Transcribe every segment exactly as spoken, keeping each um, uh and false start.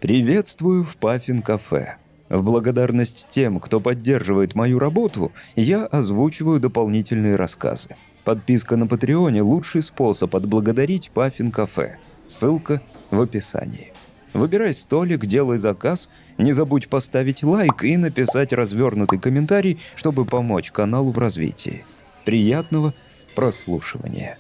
Приветствую в Паффин-кафе. В благодарность тем, кто поддерживает мою работу, я озвучиваю дополнительные рассказы. Подписка на Патреоне – лучший способ отблагодарить Паффин-кафе. Ссылка в описании. Выбирай столик, делай заказ, не забудь поставить лайк и написать развернутый комментарий, чтобы помочь каналу в развитии. Приятного прослушивания.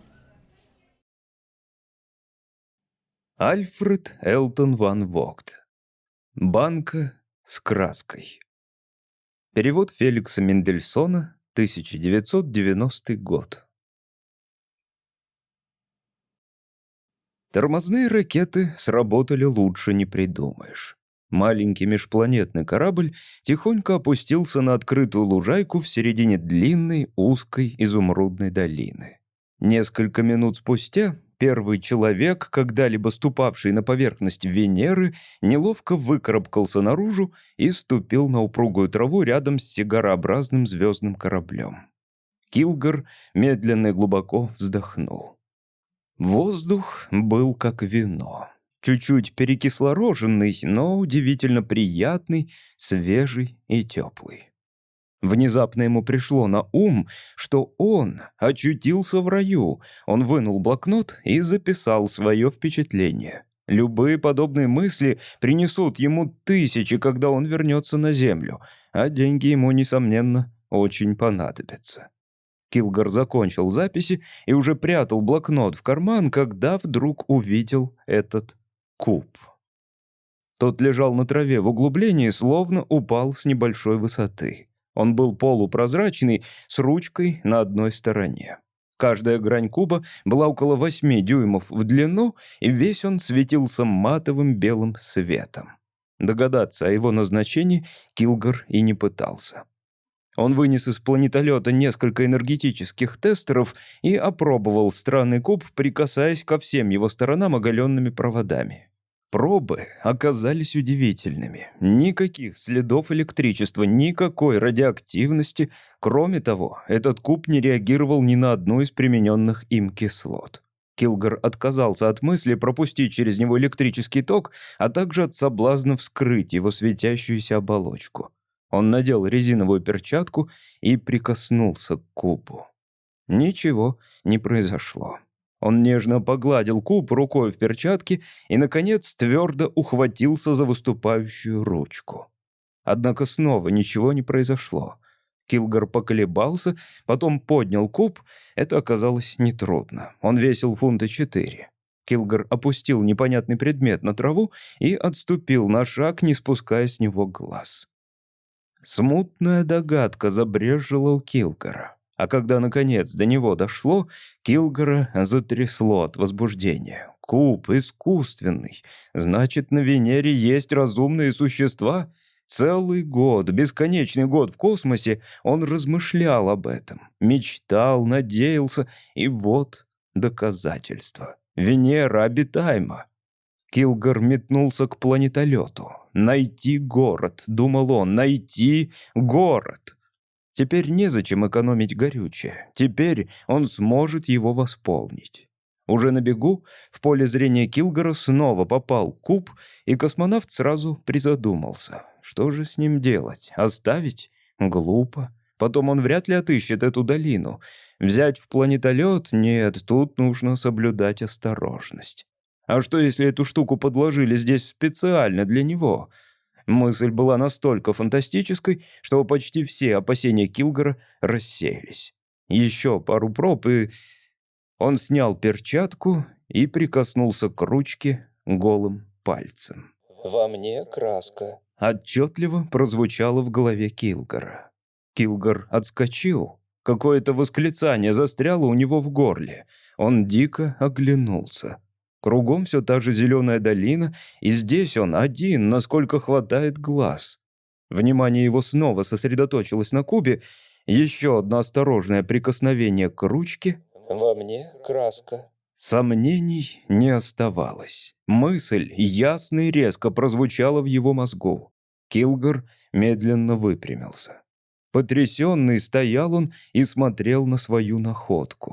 Альфред Элтон ван Вогт. Банка с краской. Перевод Феликса Мендельсона, тысяча девятьсот девяностый год. Тормозные ракеты сработали лучше не придумаешь. Маленький межпланетный корабль тихонько опустился на открытую лужайку в середине длинной, узкой изумрудной долины. Несколько минут спустя первый человек, когда-либо ступавший на поверхность Венеры, неловко выкарабкался наружу и ступил на упругую траву рядом с сигарообразным звездным кораблем. Килгор медленно и глубоко вздохнул. Воздух был как вино. Чуть-чуть перекислороженный, но удивительно приятный, свежий и теплый. Внезапно ему пришло на ум, что он очутился в раю. Он вынул блокнот и записал свое впечатление. Любые подобные мысли принесут ему тысячи, когда он вернется на землю, а деньги ему, несомненно, очень понадобятся. Килгор закончил записи и уже прятал блокнот в карман, когда вдруг увидел этот куб. Тот лежал на траве в углублении, словно упал с небольшой высоты. Он был полупрозрачный, с ручкой на одной стороне. Каждая грань куба была около восьми дюймов в длину, и весь он светился матовым белым светом. Догадаться о его назначении Килгор и не пытался. Он вынес из планетолета несколько энергетических тестеров и опробовал странный куб, прикасаясь ко всем его сторонам оголенными проводами. Пробы оказались удивительными. Никаких следов электричества, никакой радиоактивности. Кроме того, этот куб не реагировал ни на одну из примененных им кислот. Килгор отказался от мысли пропустить через него электрический ток, а также от соблазна вскрыть его светящуюся оболочку. Он надел резиновую перчатку и прикоснулся к кубу. Ничего не произошло. Он нежно погладил куб рукой в перчатке и, наконец, твердо ухватился за выступающую ручку. Однако снова ничего не произошло. Килгор поколебался, потом поднял куб. Это оказалось нетрудно. Он весил фунта четыре. Килгор опустил непонятный предмет на траву и отступил на шаг, не спуская с него глаз. Смутная догадка забрежила у Килгора. А когда, наконец, до него дошло, Килгора затрясло от возбуждения. Куб искусственный. Значит, на Венере есть разумные существа? Целый год, бесконечный год в космосе он размышлял об этом. Мечтал, надеялся, и вот доказательство. Венера обитаема. Килгор метнулся к планетолету. «Найти город», — думал он, — «найти город». Теперь незачем экономить горючее. Теперь он сможет его восполнить. Уже на бегу в поле зрения Килгора снова попал куб, и космонавт сразу призадумался. Что же с ним делать? Оставить? Глупо. Потом он вряд ли отыщет эту долину. Взять в планетолет? Нет, тут нужно соблюдать осторожность. А что, если эту штуку подложили здесь специально для него? Мысль была настолько фантастической, что почти все опасения Килгора рассеялись. Еще пару проб, и он снял перчатку и прикоснулся к ручке голым пальцем. «Во мне краска», — отчетливо прозвучало в голове Килгора. Килгор отскочил. Какое-то восклицание застряло у него в горле. Он дико оглянулся. Кругом все та же зеленая долина, и здесь он один, насколько хватает глаз. Внимание его снова сосредоточилось на кубе. Еще одно осторожное прикосновение к ручке. «Во мне краска». Сомнений не оставалось. Мысль ясно и резко прозвучала в его мозгу. Килгор медленно выпрямился. Потрясенный стоял он и смотрел на свою находку.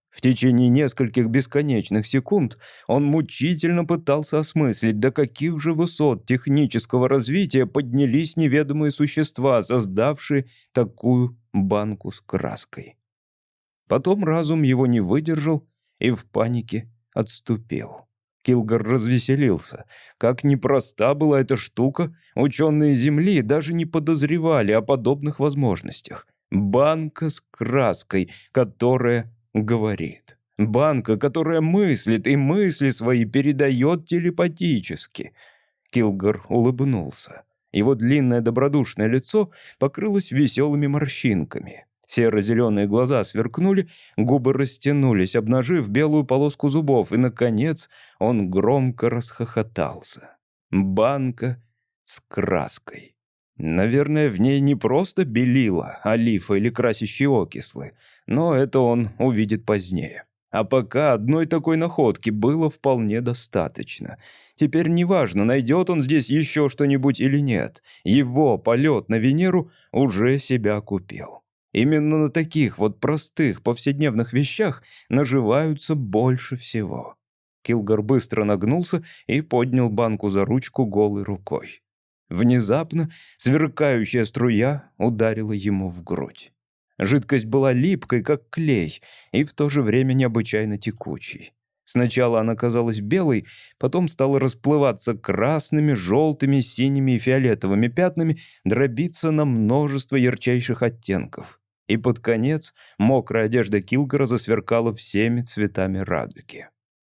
В течение нескольких бесконечных секунд он мучительно пытался осмыслить, до каких же высот технического развития поднялись неведомые существа, создавшие такую банку с краской. Потом разум его не выдержал и в панике отступил. Килгор развеселился. Как непроста была эта штука, ученые Земли даже не подозревали о подобных возможностях. Банка с краской, которая говорит. Банка, которая мыслит и мысли свои передает телепатически. Килгор улыбнулся. Его длинное добродушное лицо покрылось веселыми морщинками. Серо-зеленые глаза сверкнули, губы растянулись, обнажив белую полоску зубов, и, наконец, он громко расхохотался. Банка с краской. Наверное, в ней не просто белила, олифа или красящие окислы, но это он увидит позднее. А пока одной такой находки было вполне достаточно. Теперь неважно, найдет он здесь еще что-нибудь или нет. Его полет на Венеру уже себя купил. Именно на таких вот простых повседневных вещах наживаются больше всего. Килгор быстро нагнулся и поднял банку за ручку голой рукой. Внезапно сверкающая струя ударила ему в грудь. Жидкость была липкой, как клей, и в то же время необычайно текучей. Сначала она казалась белой, потом стала расплываться красными, желтыми, синими и фиолетовыми пятнами, дробиться на множество ярчайших оттенков. И под конец мокрая одежда Килгора засверкала всеми цветами радуги.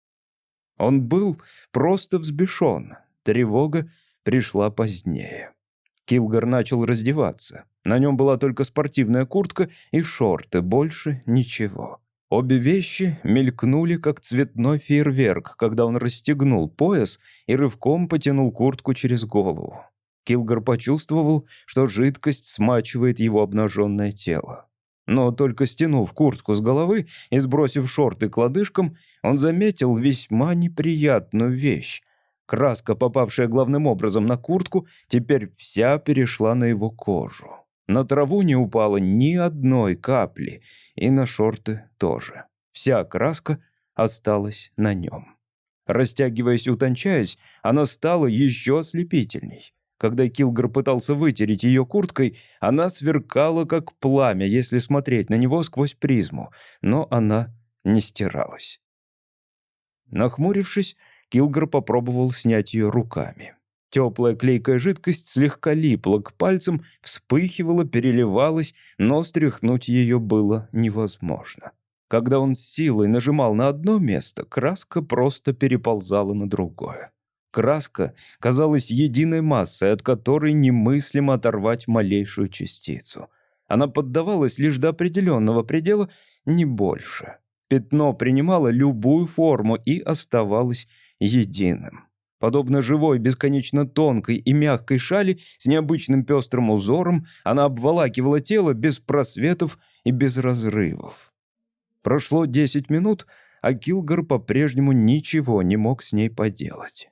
Он был просто взбешен. Тревога пришла позднее. Килгор начал раздеваться. На нем была только спортивная куртка и шорты, больше ничего. Обе вещи мелькнули, как цветной фейерверк, когда он расстегнул пояс и рывком потянул куртку через голову. Килгор почувствовал, что жидкость смачивает его обнаженное тело. Но только стянув куртку с головы и сбросив шорты к лодыжкам, он заметил весьма неприятную вещь. Краска, попавшая главным образом на куртку, теперь вся перешла на его кожу. На траву не упало ни одной капли, и на шорты тоже. Вся краска осталась на нем. Растягиваясь и утончаясь, она стала еще ослепительней. Когда Килгор пытался вытереть ее курткой, она сверкала, как пламя, если смотреть на него сквозь призму, но она не стиралась. Нахмурившись, Килгор попробовал снять ее руками. Теплая клейкая жидкость слегка липла к пальцам, вспыхивала, переливалась, но стряхнуть ее было невозможно. Когда он с силой нажимал на одно место, краска просто переползала на другое. Краска казалась единой массой, от которой немыслимо оторвать малейшую частицу. Она поддавалась лишь до определенного предела, не больше. Пятно принимало любую форму и оставалось единым. Подобно живой, бесконечно тонкой и мягкой шали с необычным пестрым узором, она обволакивала тело без просветов и без разрывов. Прошло десять минут, а Килгор по-прежнему ничего не мог с ней поделать.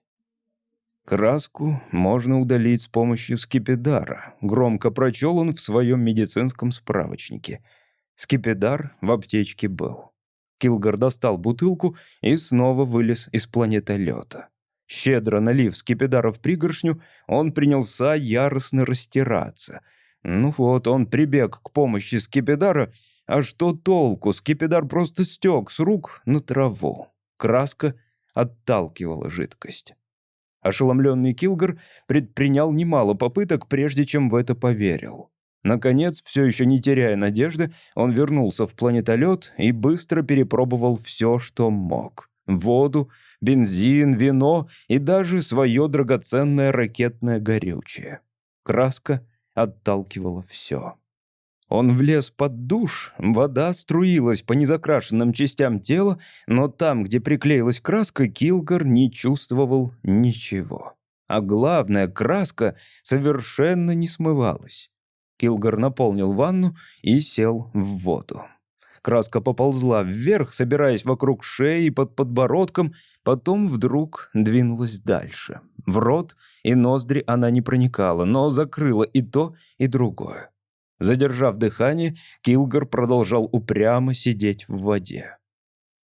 «Краску можно удалить с помощью скипидара», — громко прочел он в своем медицинском справочнике. Скипидар в аптечке был. Килгор достал бутылку и снова вылез из планетолета. Щедро налив скипидара в пригоршню, он принялся яростно растираться. Ну вот, он прибег к помощи скипидара, а что толку? Скипидар просто стек с рук на траву. Краска отталкивала жидкость. Ошеломленный Килгор предпринял немало попыток, прежде чем в это поверил. Наконец, все еще не теряя надежды, он вернулся в планетолет и быстро перепробовал все, что мог. Воду, бензин, вино и даже свое драгоценное ракетное горючее. Краска отталкивала все. Он влез под душ, вода струилась по незакрашенным частям тела, но там, где приклеилась краска, Килгор не чувствовал ничего. А главное, краска совершенно не смывалась. Килгор наполнил ванну и сел в воду. Краска поползла вверх, собираясь вокруг шеи и под подбородком, потом вдруг двинулась дальше. В рот и ноздри она не проникала, но закрыла и то, и другое. Задержав дыхание, Килгор продолжал упрямо сидеть в воде.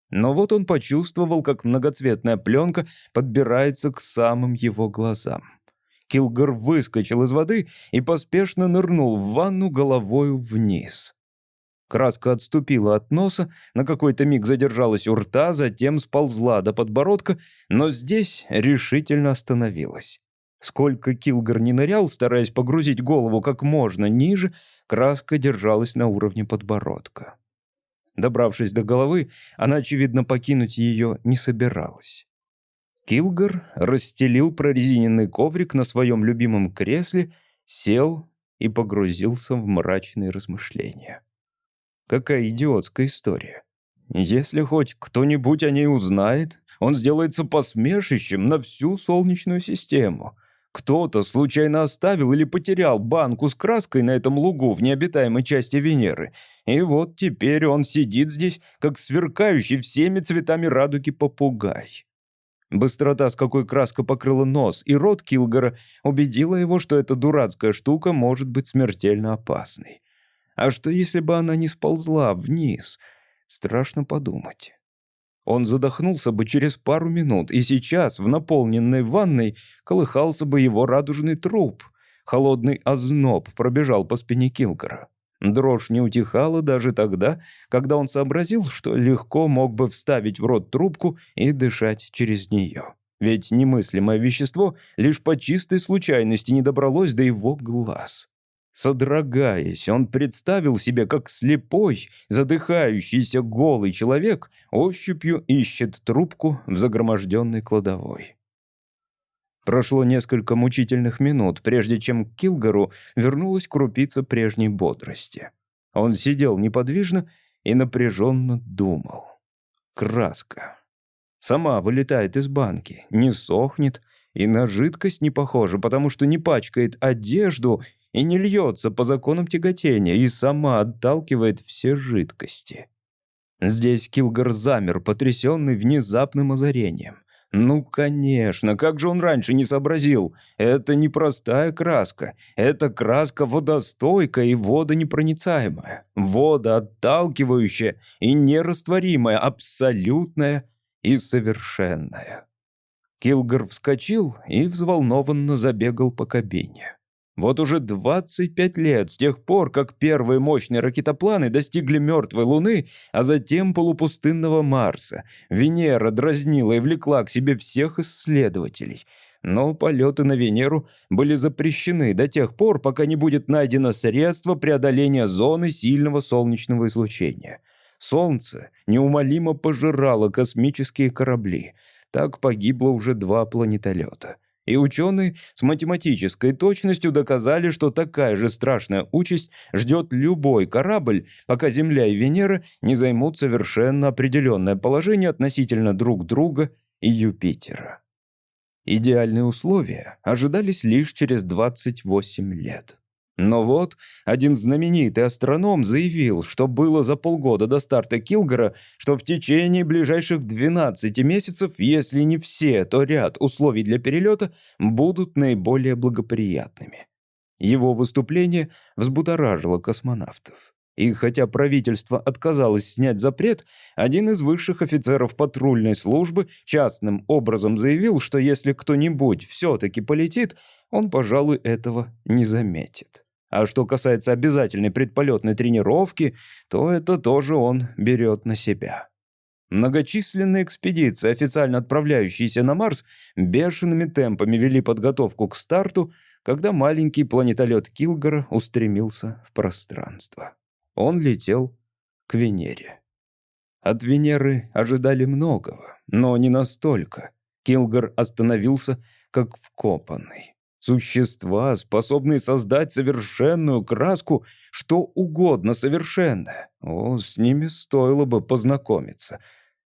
Но вот он почувствовал, как многоцветная пленка подбирается к самым его глазам. Килгор выскочил из воды и поспешно нырнул в ванну головою вниз. Краска отступила от носа, на какой-то миг задержалась у рта, затем сползла до подбородка, но здесь решительно остановилась. Сколько Килгор не нырял, стараясь погрузить голову как можно ниже, краска держалась на уровне подбородка. Добравшись до головы, она, очевидно, покинуть ее не собиралась. Килгор расстелил прорезиненный коврик на своем любимом кресле, сел и погрузился в мрачные размышления. Какая идиотская история. Если хоть кто-нибудь о ней узнает, он сделается посмешищем на всю Солнечную систему. Кто-то случайно оставил или потерял банку с краской на этом лугу в необитаемой части Венеры. И вот теперь он сидит здесь, как сверкающий всеми цветами радуги попугай. Быстрота, с какой краска покрыла нос и рот Килгора, убедила его, что эта дурацкая штука может быть смертельно опасной. А что, если бы она не сползла вниз? Страшно подумать. Он задохнулся бы через пару минут, и сейчас в наполненной ванной колыхался бы его радужный труп. Холодный озноб пробежал по спине Килгора. Дрожь не утихала даже тогда, когда он сообразил, что легко мог бы вставить в рот трубку и дышать через нее. Ведь немыслимое вещество лишь по чистой случайности не добралось до его глаз. Содрогаясь, он представил себе, как слепой, задыхающийся голый человек ощупью ищет трубку в загроможденной кладовой. Прошло несколько мучительных минут, прежде чем к Килгору вернулась крупица прежней бодрости. Он сидел неподвижно и напряженно думал. Краска. Сама вылетает из банки, не сохнет и на жидкость не похожа, потому что не пачкает одежду и не льется по законам тяготения, и сама отталкивает все жидкости. Здесь Килгор замер, потрясенный внезапным озарением. Ну, конечно, как же он раньше не сообразил? Это не простая краска. Это краска водостойкая и водонепроницаемая. Водоотталкивающая и нерастворимая, абсолютная и совершенная. Килгор вскочил и взволнованно забегал по кабине. Вот уже двадцать пять лет с тех пор, как первые мощные ракетопланы достигли мертвой Луны, а затем полупустынного Марса, Венера дразнила и влекла к себе всех исследователей. Но полеты на Венеру были запрещены до тех пор, пока не будет найдено средство преодоления зоны сильного солнечного излучения. Солнце неумолимо пожирало космические корабли. Так погибло уже два планетолета. И ученые с математической точностью доказали, что такая же страшная участь ждет любой корабль, пока Земля и Венера не займут совершенно определенное положение относительно друг друга и Юпитера. Идеальные условия ожидались лишь через двадцать восемь лет. Но вот один знаменитый астроном заявил, что было за полгода до старта Килгора, что в течение ближайших двенадцати месяцев, если не все, то ряд условий для перелета будут наиболее благоприятными. Его выступление взбудоражило космонавтов. И хотя правительство отказалось снять запрет, один из высших офицеров патрульной службы частным образом заявил, что если кто-нибудь все-таки полетит, он, пожалуй, этого не заметит. А что касается обязательной предполетной тренировки, то это тоже он берет на себя. Многочисленные экспедиции, официально отправляющиеся на Марс, бешеными темпами вели подготовку к старту, когда маленький планетолет Килгора устремился в пространство. Он летел к Венере. От Венеры ожидали многого, но не настолько. Килгор остановился как вкопанный. Существа, способные создать совершенную краску, что угодно совершенное. О, с ними стоило бы познакомиться.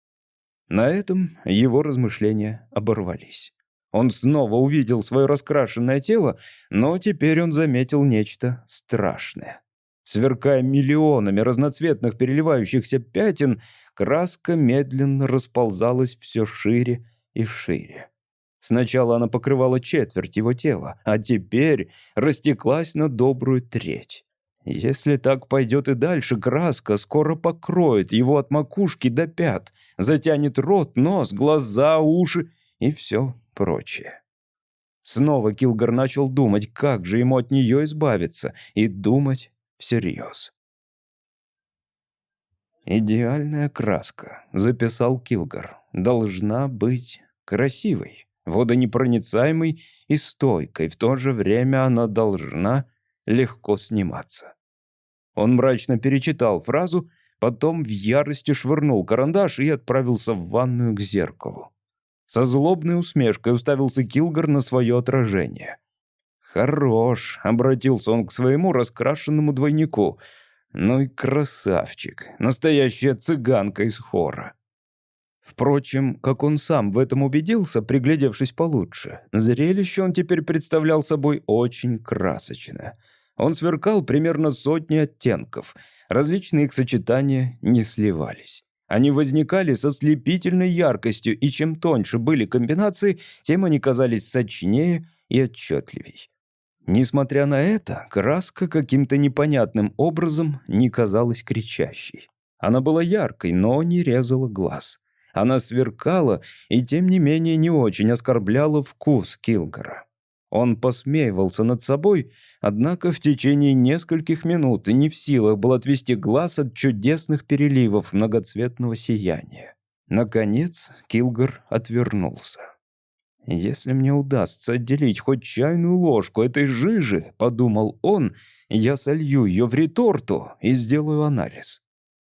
На этом его размышления оборвались. Он снова увидел свое раскрашенное тело, но теперь он заметил нечто страшное. Сверкая миллионами разноцветных переливающихся пятен, краска медленно расползалась все шире и шире. Сначала она покрывала четверть его тела, а теперь растеклась на добрую треть. Если так пойдет и дальше, краска скоро покроет его от макушки до пят. затянет рот, нос, глаза, уши и все прочее. Снова Килгор начал думать, как же ему от нее избавиться, и думать всерьез. «Идеальная краска», — записал Килгор, — «должна быть красивой, водонепроницаемой и стойкой. В то же время она должна легко сниматься». Он мрачно перечитал фразу, потом в ярости швырнул карандаш и отправился в ванную к зеркалу. Со злобной усмешкой уставился Килгор на свое отражение. «Хорош», — обратился он к своему раскрашенному двойнику. «Ну и красавчик, настоящая цыганка из хора». Впрочем, как он сам в этом убедился, приглядевшись получше, зрелище он теперь представлял собой очень красочное. Он сверкал примерно сотни оттенков, различные их сочетания не сливались. Они возникали со слепительной яркостью, и чем тоньше были комбинации, тем они казались сочнее и отчетливей. Несмотря на это, краска каким-то непонятным образом не казалась кричащей. Она была яркой, но не резала глаз. Она сверкала и, тем не менее, не очень оскорбляла вкус Килгора. Он посмеивался над собой, однако в течение нескольких минут и не в силах был отвести глаз от чудесных переливов многоцветного сияния. Наконец Килгор отвернулся. «Если мне удастся отделить хоть чайную ложку этой жижи, — подумал он, — я солью ее в реторту и сделаю анализ».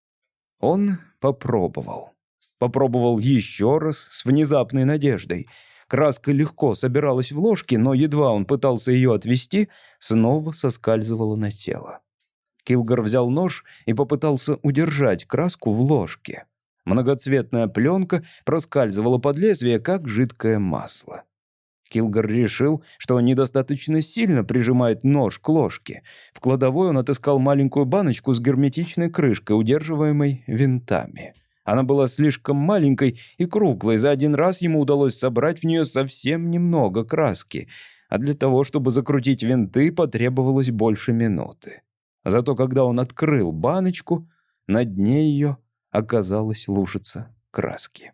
Он попробовал. Попробовал еще раз с внезапной надеждой. Краска легко собиралась в ложке, но едва он пытался ее отвести, снова соскальзывала на тело. Килгор взял нож и попытался удержать краску в ложке. Многоцветная пленка проскальзывала под лезвие, как жидкое масло. Килгор решил, что он недостаточно сильно прижимает нож к ложке. В кладовой он отыскал маленькую баночку с герметичной крышкой, удерживаемой винтами. Она была слишком маленькой и круглой, за один раз ему удалось собрать в нее совсем немного краски, а для того, чтобы закрутить винты, потребовалось больше минуты. Зато когда он открыл баночку, на дне ее оказалась лужица краски.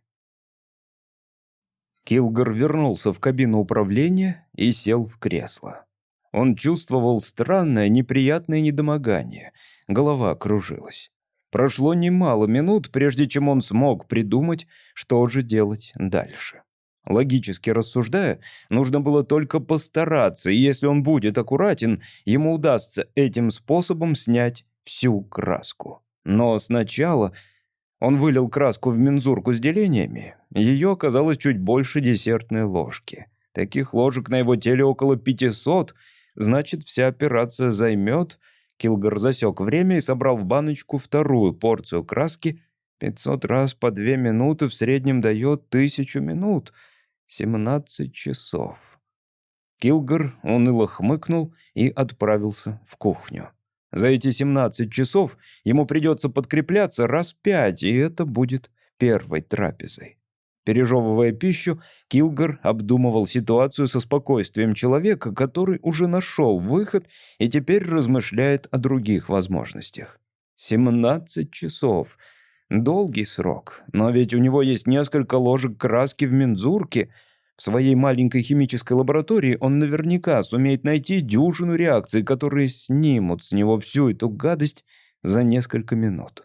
Килгор вернулся в кабину управления и сел в кресло. Он чувствовал странное, неприятное недомогание. Голова кружилась. Прошло немало минут, прежде чем он смог придумать, что же делать дальше. Логически рассуждая, нужно было только постараться, и если он будет аккуратен, ему удастся этим способом снять всю краску. Но сначала он вылил краску в мензурку с делениями. Ее оказалось чуть больше десертной ложки. Таких ложек на его теле около пятисот, значит, вся операция займет... Килгор засек время и собрал в баночку вторую порцию краски. пятьсот раз по две минуты в среднем дает тысячу минут. семнадцать часов. Килгор уныло хмыкнул и отправился в кухню. За эти семнадцать часов ему придется подкрепляться раз пять, и это будет первой трапезой. Пережевывая пищу, Килгор обдумывал ситуацию со спокойствием человека, который уже нашел выход и теперь размышляет о других возможностях. семнадцать часов. Долгий срок, но ведь у него есть несколько ложек краски в мензурке. В своей маленькой химической лаборатории он наверняка сумеет найти дюжину реакций, которые снимут с него всю эту гадость за несколько минут.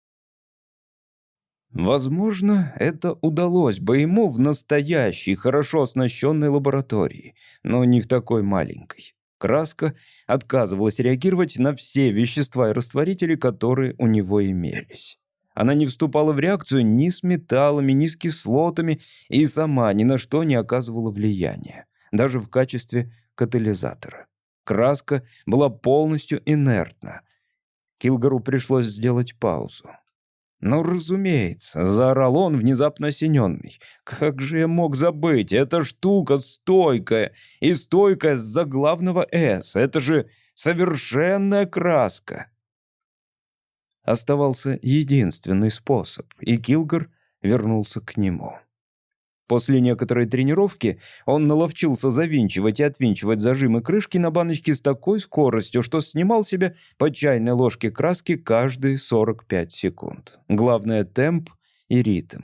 Возможно, это удалось бы ему в настоящей, хорошо оснащенной лаборатории, но не в такой маленькой. Краска отказывалась реагировать на все вещества и растворители, которые у него имелись. Она не вступала в реакцию ни с металлами, ни с кислотами и сама ни на что не оказывала влияния, даже в качестве катализатора. Краска была полностью инертна. Килгору пришлось сделать паузу. «Ну, разумеется», — заорал он, внезапно осененный. «Как же я мог забыть? Эта штука стойкая, и стойкая с заглавного «С». Это же совершенная краска». Оставался единственный способ, и Килгор вернулся к нему. После некоторой тренировки он наловчился завинчивать и отвинчивать зажимы крышки на баночке с такой скоростью, что снимал себе по чайной ложке краски каждые сорок пять секунд. Главное — темп и ритм.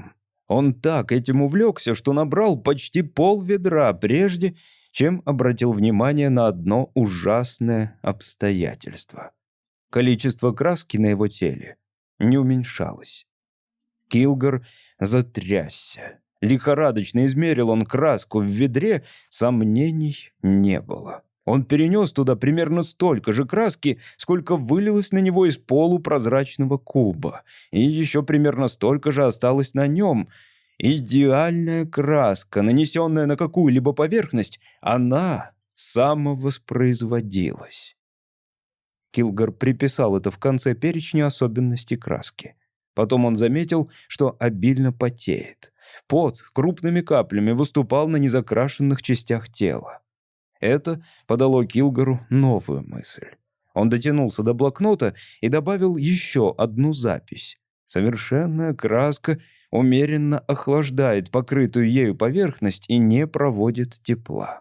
Он так этим увлекся, что набрал почти полведра прежде, чем обратил внимание на одно ужасное обстоятельство. Количество краски на его теле не уменьшалось. Килгор затрясся. Лихорадочно измерил он краску в ведре, сомнений не было. Он перенес туда примерно столько же краски, сколько вылилось на него из полупрозрачного куба, и еще примерно столько же осталось на нем. Идеальная краска, нанесенная на какую-либо поверхность, она самовоспроизводилась. Килгор приписал это в конце перечня особенностей краски. Потом он заметил, что обильно потеет. Пот крупными каплями выступал на незакрашенных частях тела. Это подало Килгору новую мысль. Он дотянулся до блокнота и добавил еще одну запись. Совершенная краска умеренно охлаждает покрытую ею поверхность и не проводит тепла.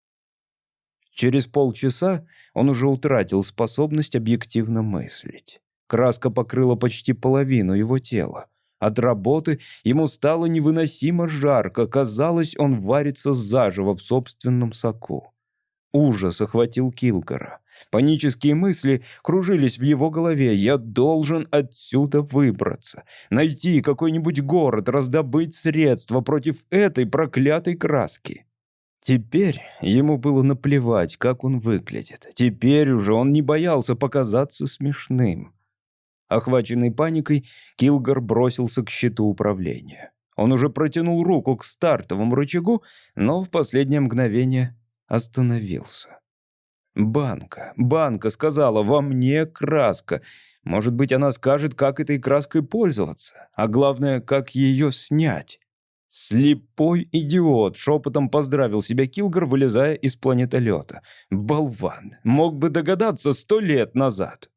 Через полчаса он уже утратил способность объективно мыслить. Краска покрыла почти половину его тела. От работы ему стало невыносимо жарко, казалось, он варится заживо в собственном соку. Ужас охватил Килгора. Панические мысли кружились в его голове. «Я должен отсюда выбраться, найти какой-нибудь город, раздобыть средства против этой проклятой краски». Теперь ему было наплевать, как он выглядит. Теперь уже он не боялся показаться смешным. Охваченный паникой, Килгор бросился к щиту управления. Он уже протянул руку к стартовому рычагу, но в последнее мгновение остановился. Банка, банка сказала: «Во мне краска». Может быть, она скажет, как этой краской пользоваться, а главное, как ее снять. «Слепой идиот!» — шепотом поздравил себя Килгор, вылезая из планетолета. «Болван! Мог бы догадаться сто лет назад!»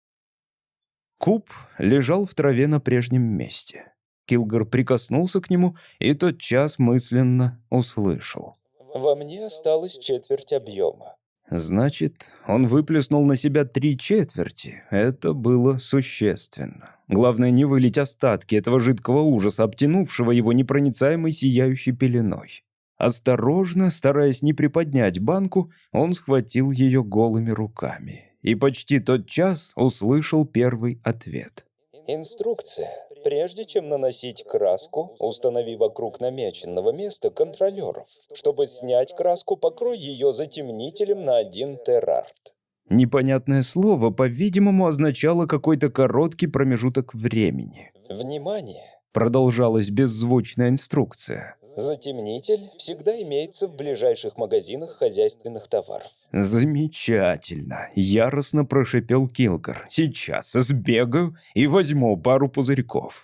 Куб лежал в траве на прежнем месте. Килгор прикоснулся к нему и тотчас мысленно услышал: Во мне осталась четверть объема. Значит, он выплеснул на себя три четверти. Это было существенно. Главное не вылить остатки этого жидкого ужаса, обтянувшего его непроницаемой сияющей пеленой. Осторожно, стараясь не приподнять банку, он схватил ее голыми руками. И почти тотчас услышал первый ответ. Инструкция. Прежде чем наносить краску, установи вокруг намеченного места контролеров. Чтобы снять краску, покрой ее затемнителем на один терарт. Непонятное слово, по-видимому, означало какой-то короткий промежуток времени. Внимание! Продолжалась беззвучная инструкция. Затемнитель всегда имеется в ближайших магазинах хозяйственных товаров. «Замечательно!» — яростно прошипел Килгор. «Сейчас сбегаю и возьму пару пузырьков».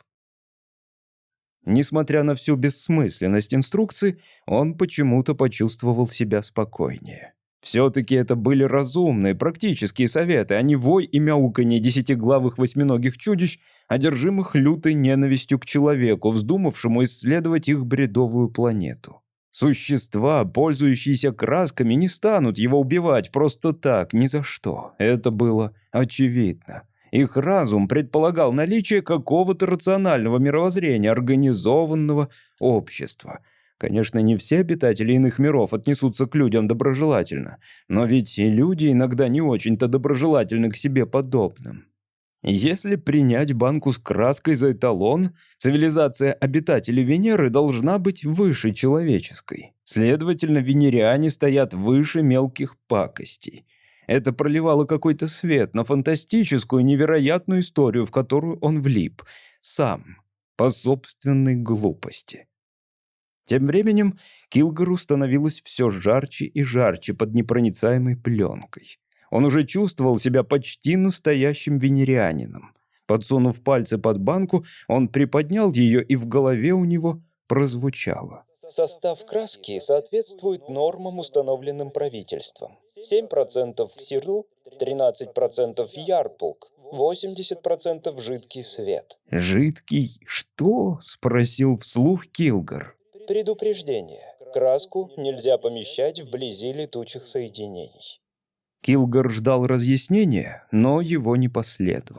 Несмотря на всю бессмысленность инструкции, он почему-то почувствовал себя спокойнее. Все-таки это были разумные, практические советы, а не вой и мяуканье десятиглавых восьминогих чудищ, одержимых лютой ненавистью к человеку, вздумавшему исследовать их бредовую планету. Существа, пользующиеся красками, не станут его убивать просто так, ни за что. Это было очевидно. Их разум предполагал наличие какого-то рационального мировоззрения, организованного общества. Конечно, не все обитатели иных миров отнесутся к людям доброжелательно, но ведь и люди иногда не очень-то доброжелательны к себе подобным. Если принять банку с краской за эталон, цивилизация обитателей Венеры должна быть выше человеческой. Следовательно, венериане стоят выше мелких пакостей. Это проливало какой-то свет на фантастическую, невероятную историю, в которую он влип. Сам. По собственной глупости. Тем временем Килгору становилось все жарче и жарче под непроницаемой пленкой. Он уже чувствовал себя почти настоящим венерианином. Подсунув пальцы под банку, он приподнял ее, и в голове у него прозвучало: Состав краски соответствует нормам, установленным правительством. семь процентов ксерл, тринадцать процентов ярпулк, восемьдесят процентов жидкий свет. «Жидкий что?» — спросил вслух Килгор. Предупреждение. Краску нельзя помещать вблизи летучих соединений. Килгор ждал разъяснения, но его не последовало.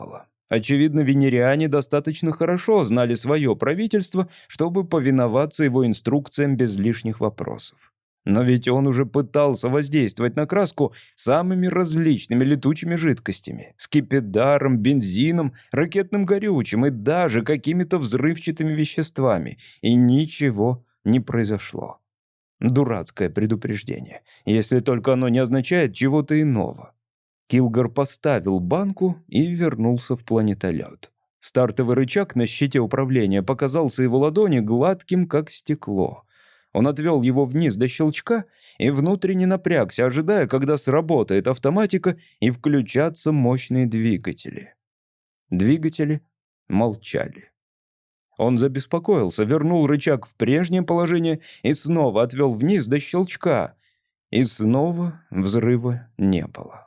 Очевидно, венериане достаточно хорошо знали свое правительство, чтобы повиноваться его инструкциям без лишних вопросов. Но ведь он уже пытался воздействовать на краску самыми различными летучими жидкостями, скипидаром, бензином, ракетным горючим и даже какими-то взрывчатыми веществами, и ничего не произошло. Дурацкое предупреждение, если только оно не означает чего-то иного. Килгар поставил банку и вернулся в планетолет. Стартовый рычаг на щите управления показался его ладони гладким, как стекло. Он отвел его вниз до щелчка и внутренне напрягся, ожидая, когда сработает автоматика и включатся мощные двигатели. Двигатели молчали. Он забеспокоился, вернул рычаг в прежнее положение и снова отвел вниз до щелчка. И снова взрыва не было.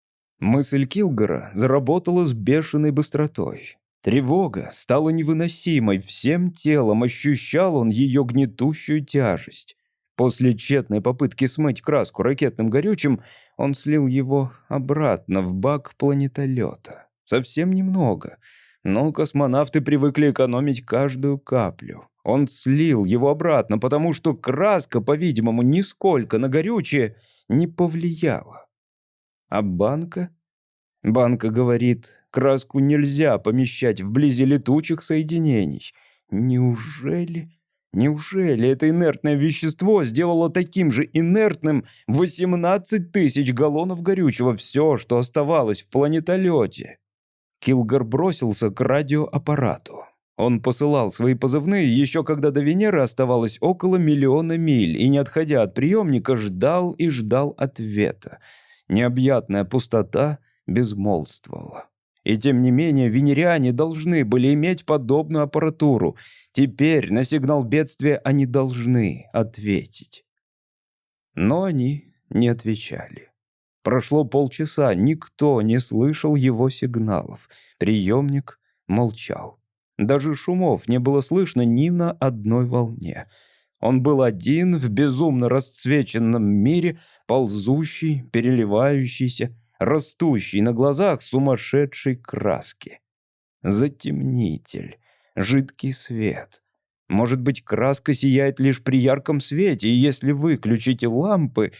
Мысль Килгара заработала с бешеной быстротой. Тревога стала невыносимой, всем телом ощущал он ее гнетущую тяжесть. После тщетной попытки смыть краску ракетным горючим, он слил его обратно в бак планетолета. Совсем немного, но космонавты привыкли экономить каждую каплю. Он слил его обратно, потому что краска, по-видимому, нисколько на горючее не повлияла. А банка? Банка говорит, краску нельзя помещать вблизи летучих соединений. Неужели... Неужели это инертное вещество сделало таким же инертным восемнадцать тысяч галлонов горючего, все, что оставалось в планетолете? Килгар бросился к радиоаппарату. Он посылал свои позывные еще когда до Венеры оставалось около миллиона миль и, не отходя от приемника, ждал и ждал ответа. Необъятная пустота безмолвствовала. И тем не менее венериане должны были иметь подобную аппаратуру. Теперь на сигнал бедствия они должны ответить. Но они не отвечали. Прошло полчаса, никто не слышал его сигналов. Приемник молчал. Даже шумов не было слышно ни на одной волне. Он был один в безумно расцвеченном мире, ползущий, переливающийся, растущий на глазах сумасшедшей краски. Затемнитель, жидкий свет. Может быть, краска сияет лишь при ярком свете, и если выключите лампы...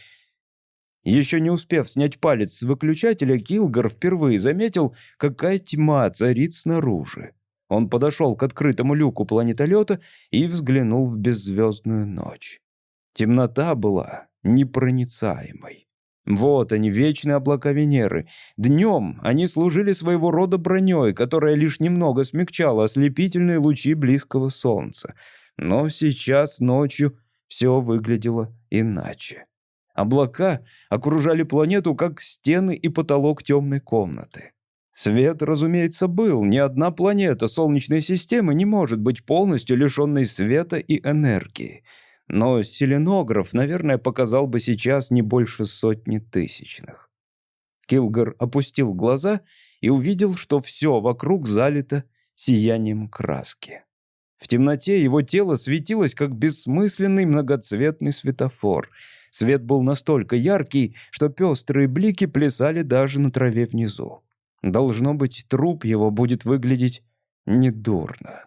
Еще не успев снять палец с выключателя, Килгар впервые заметил, какая тьма царит снаружи. Он подошел к открытому люку планетолета и взглянул в беззвездную ночь. Темнота была непроницаемой. Вот они, вечные облака Венеры. Днем они служили своего рода броней, которая лишь немного смягчала ослепительные лучи близкого солнца. Но сейчас ночью все выглядело иначе. Облака окружали планету, как стены и потолок темной комнаты. Свет, разумеется, был. Ни одна планета Солнечной системы не может быть полностью лишенной света и энергии. Но селенограф, наверное, показал бы сейчас не больше сотни тысячных. Килгар опустил глаза и увидел, что все вокруг залито сиянием краски. В темноте его тело светилось, как бессмысленный многоцветный светофор. Свет был настолько яркий, что пестрые блики плясали даже на траве внизу. Должно быть, труп его будет выглядеть недурно.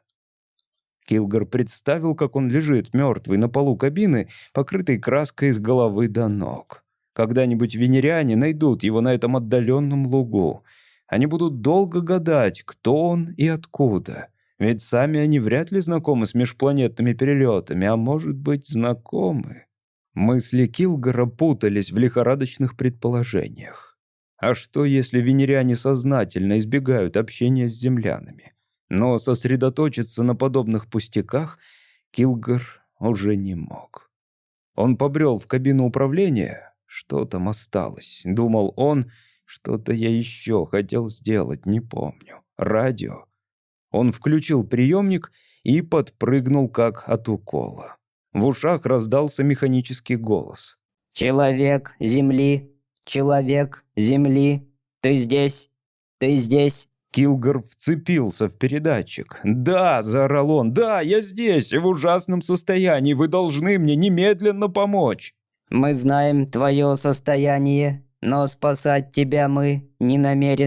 Килгар представил, как он лежит мертвый на полу кабины, покрытой краской с головы до ног. Когда-нибудь венериане найдут его на этом отдаленном лугу. Они будут долго гадать, кто он и откуда. Ведь сами они вряд ли знакомы с межпланетными перелетами, а может быть, знакомы. Мысли Килгара путались в лихорадочных предположениях. А что, если венериане сознательно избегают общения с землянами? Но сосредоточиться на подобных пустяках Килгар уже не мог. Он побрел в кабину управления. Что там осталось? Думал он, что-то я еще хотел сделать, не помню. Радио. Он включил приемник и подпрыгнул, как от укола. В ушах раздался механический голос. «Человек Земли, человек Земли, ты здесь, ты здесь». Килгар вцепился в передатчик. «Да!» — заорал он. «Да, я здесь, в ужасном состоянии. Вы должны мне немедленно помочь!» «Мы знаем твое состояние, но спасать тебя мы не намерены».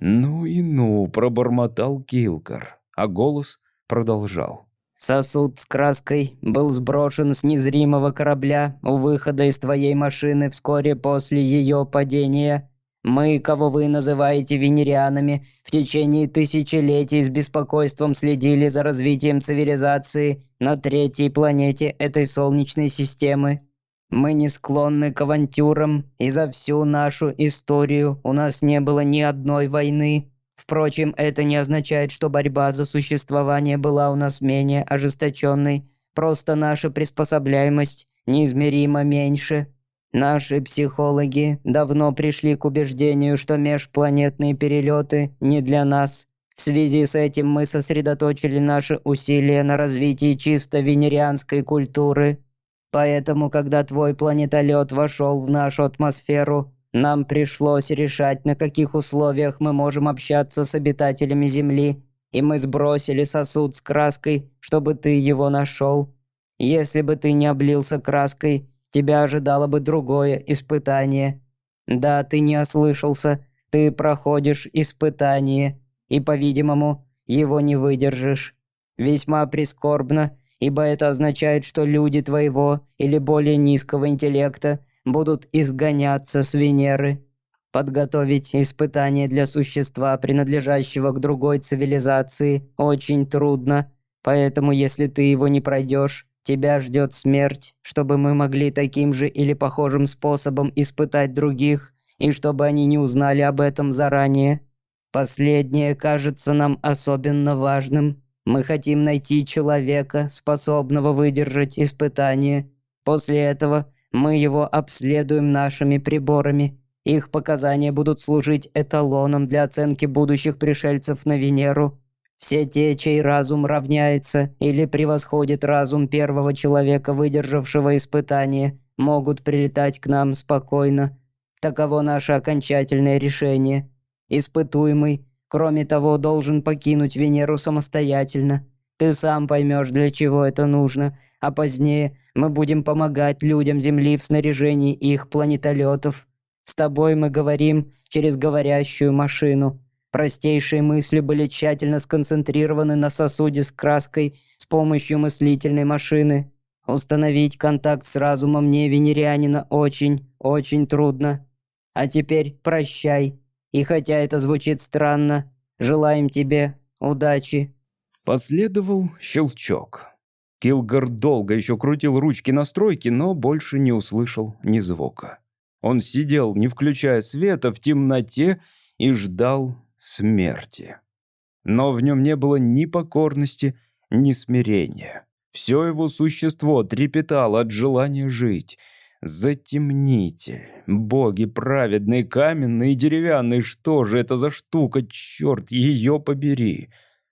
«Ну и ну», — пробормотал Килгар, а голос продолжал. Сосуд с краской был сброшен с незримого корабля у выхода из твоей машины вскоре после ее падения. Мы, кого вы называете венерианами, в течение тысячелетий с беспокойством следили за развитием цивилизации на третьей планете этой солнечной системы. Мы не склонны к авантюрам, и за всю нашу историю у нас не было ни одной войны. Впрочем, это не означает, что борьба за существование была у нас менее ожесточенной. Просто наша приспособляемость неизмеримо меньше. Наши психологи давно пришли к убеждению, что межпланетные перелеты не для нас. В связи с этим мы сосредоточили наши усилия на развитии чисто венерианской культуры. Поэтому, когда твой планетолет вошел в нашу атмосферу, нам пришлось решать, на каких условиях мы можем общаться с обитателями Земли, и мы сбросили сосуд с краской, чтобы ты его нашел. Если бы ты не облился краской, тебя ожидало бы другое испытание. Да, ты не ослышался, ты проходишь испытание, и, по-видимому, его не выдержишь. Весьма прискорбно, ибо это означает, что люди твоего или более низкого интеллекта будут изгоняться с Венеры. Подготовить испытание для существа, принадлежащего к другой цивилизации, очень трудно. Поэтому, если ты его не пройдешь, тебя ждет смерть, чтобы мы могли таким же или похожим способом испытать других, и чтобы они не узнали об этом заранее. Последнее кажется нам особенно важным. Мы хотим найти человека, способного выдержать испытание. После этого мы его обследуем нашими приборами. Их показания будут служить эталоном для оценки будущих пришельцев на Венеру. Все те, чей разум равняется или превосходит разум первого человека, выдержавшего испытание, могут прилетать к нам спокойно. Таково наше окончательное решение. Испытуемый, кроме того, должен покинуть Венеру самостоятельно. Ты сам поймешь, для чего это нужно, а позднее мы будем помогать людям Земли в снаряжении их планетолетов. С тобой мы говорим через говорящую машину. Простейшие мысли были тщательно сконцентрированы на сосуде с краской с помощью мыслительной машины. Установить контакт с разумом невенерианина очень, очень трудно. А теперь прощай. И хотя это звучит странно, желаем тебе удачи». Последовал щелчок. Килгар долго еще крутил ручки настройки, но больше не услышал ни звука. Он сидел, не включая света, в темноте и ждал смерти. Но в нем не было ни покорности, ни смирения. Все его существо трепетало от желания жить. Затемнитель. Боги праведные, каменные и деревянные. Что же это за штука, черт ее побери?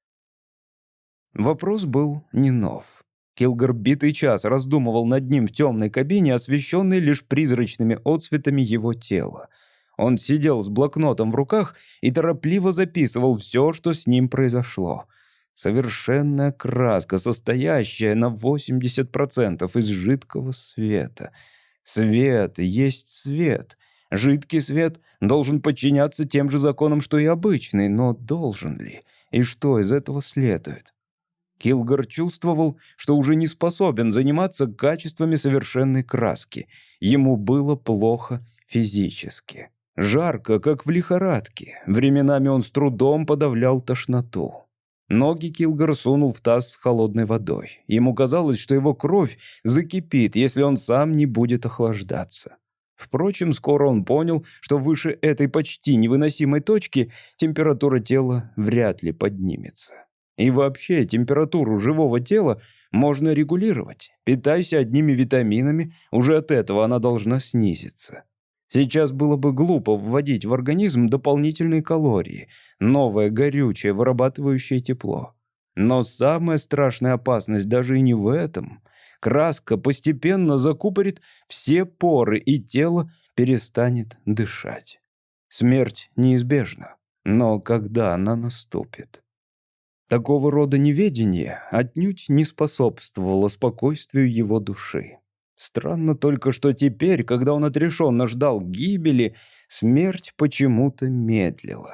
Вопрос был не нов. Килгар битый час раздумывал над ним в темной кабине, освещенной лишь призрачными отсветами его тела. Он сидел с блокнотом в руках и торопливо записывал все, что с ним произошло. Совершенная краска, состоящая на восемьдесят процентов из жидкого света. Свет есть свет. Жидкий свет должен подчиняться тем же законам, что и обычный, но должен ли? И что из этого следует? Килгар чувствовал, что уже не способен заниматься качествами совершенной краски. Ему было плохо физически. Жарко, как в лихорадке. Временами он с трудом подавлял тошноту. Ноги Килгар сунул в таз с холодной водой. Ему казалось, что его кровь закипит, если он сам не будет охлаждаться. Впрочем, скоро он понял, что выше этой почти невыносимой точки температура тела вряд ли поднимется. И вообще, температуру живого тела можно регулировать. Питайся одними витаминами, уже от этого она должна снизиться. Сейчас было бы глупо вводить в организм дополнительные калории, новое горючее, вырабатывающее тепло. Но самая страшная опасность даже и не в этом. Краска постепенно закупорит все поры, и тело перестанет дышать. Смерть неизбежна, но когда она наступит? Такого рода неведение отнюдь не способствовало спокойствию его души. Странно только, что теперь, когда он отрешенно ждал гибели, смерть почему-то медлила.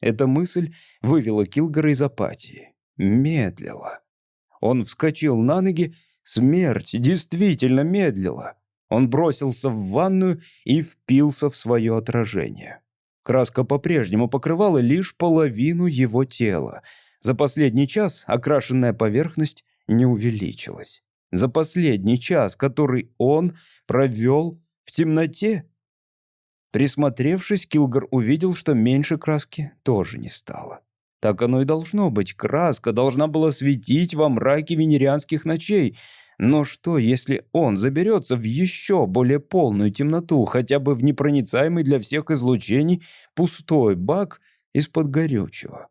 Эта мысль вывела Килгора из апатии. Медлила. Он вскочил на ноги. Смерть действительно медлила. Он бросился в ванную и впился в свое отражение. Краска по-прежнему покрывала лишь половину его тела. За последний час окрашенная поверхность не увеличилась. За последний час, который он провел в темноте. Присмотревшись, Килгор увидел, что меньше краски тоже не стало. Так оно и должно быть. Краска должна была светить во мраке венерианских ночей. Но что, если он заберется в еще более полную темноту, хотя бы в непроницаемый для всех излучений пустой бак из-под горючего?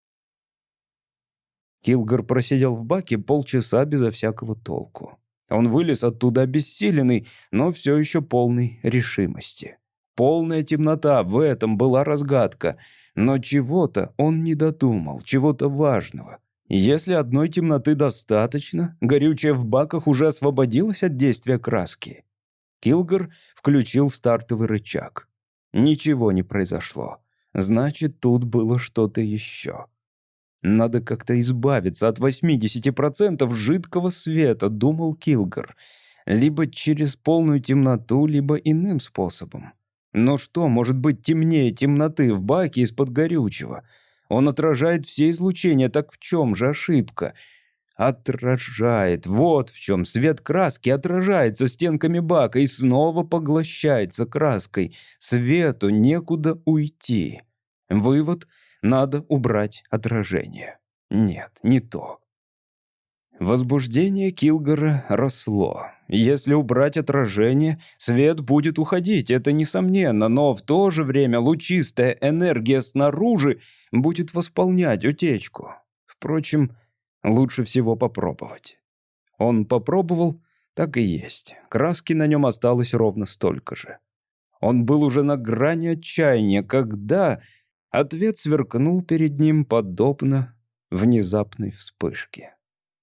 Килгор просидел в баке полчаса безо всякого толку. Он вылез оттуда обессиленный, но все еще полный решимости. Полная темнота, в этом была разгадка. Но чего-то он не додумал, чего-то важного. Если одной темноты достаточно, горючее в баках уже освободилось от действия краски. Килгор включил стартовый рычаг. Ничего не произошло. Значит, тут было что-то еще. Надо как-то избавиться от восьмидесяти процентов жидкого света, думал Килгор. Либо через полную темноту, либо иным способом. Но что может быть темнее темноты в баке из-под горючего? Он отражает все излучения, так в чем же ошибка? Отражает, вот в чем. Свет краски отражается стенками бака и снова поглощается краской. Свету некуда уйти. Вывод: надо убрать отражение. Нет, не то. Возбуждение Килгора росло. Если убрать отражение, свет будет уходить, это несомненно, но в то же время лучистая энергия снаружи будет восполнять утечку. Впрочем, лучше всего попробовать. Он попробовал, так и есть. Краски на нем осталось ровно столько же. Он был уже на грани отчаяния, когда ответ сверкнул перед ним подобно внезапной вспышке.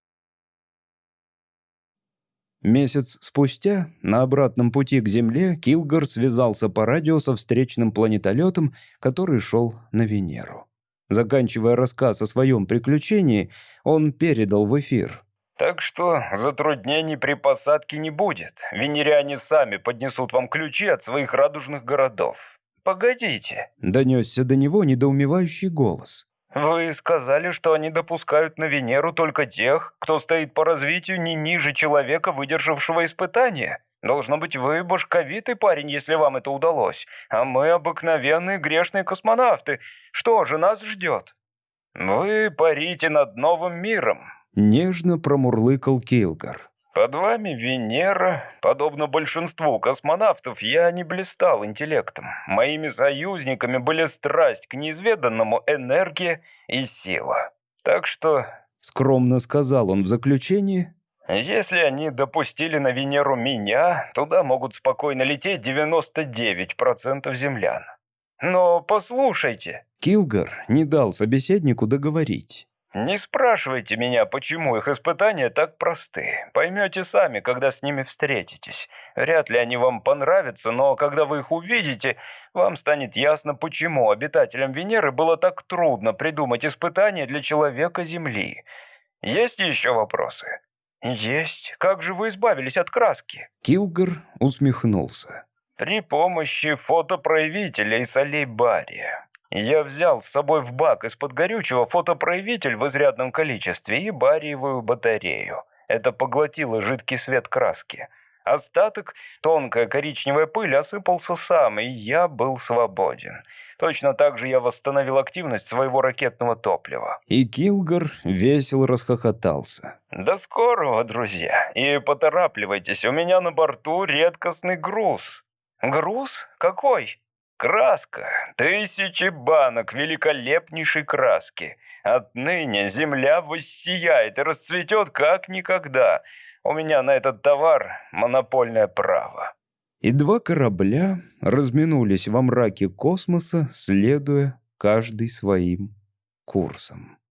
Месяц спустя, на обратном пути к Земле, Килгор связался по радио со встречным планетолетом, который шел на Венеру. Заканчивая рассказ о своем приключении, он передал в эфир: «Так что затруднений при посадке не будет. Венериане сами поднесут вам ключи от своих радужных городов. Погодите», — донесся до него недоумевающий голос. «Вы сказали, что они допускают на Венеру только тех, кто стоит по развитию не ниже человека, выдержавшего испытания. Должно быть, вы башковитый парень, если вам это удалось. А мы обыкновенные грешные космонавты. Что же нас ждет? Вы парите над новым миром», — нежно промурлыкал Килгор. «Под вами Венера. Подобно большинству космонавтов, я не блистал интеллектом. Моими союзниками были страсть к неизведанному, энергия и сила. Так что...» — скромно сказал он в заключении. «Если они допустили на Венеру меня, туда могут спокойно лететь девяносто девять процентов землян. Но послушайте...» Килгор не дал собеседнику договорить. «Не спрашивайте меня, почему их испытания так просты. Поймете сами, когда с ними встретитесь. Вряд ли они вам понравятся, но когда вы их увидите, вам станет ясно, почему обитателям Венеры было так трудно придумать испытания для человека Земли. Есть еще вопросы?» «Есть. Как же вы избавились от краски?» Килгор усмехнулся. «При помощи фотопроявителя и солей бария. Я взял с собой в бак из-под горючего фотопроявитель в изрядном количестве и бариевую батарею. Это поглотило жидкий свет краски. Остаток, тонкая коричневая пыль, осыпался сам, и я был свободен. Точно так же я восстановил активность своего ракетного топлива». И Килгор весело расхохотался. «До скорого, друзья, и поторапливайтесь, у меня на борту редкостный груз». «Груз? Какой?» «Краска. Тысячи банок великолепнейшей краски. Отныне земля воссияет и расцветет как никогда. У меня на этот товар монопольное право». И два корабля разминулись во мраке космоса, следуя каждый своим курсом.